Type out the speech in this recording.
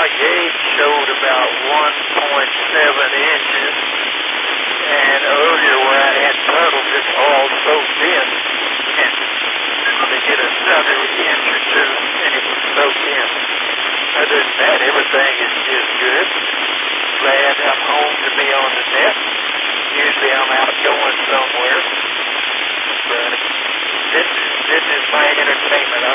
gauge showed about 1.7 inches, and earlier where I had puddles, it's all soaked in, and to get another inch or two, and it was soaked in. Other than that, everything is good. Glad I'm home to be on the net. Usually I'm out going somewhere, but this is my entertainment.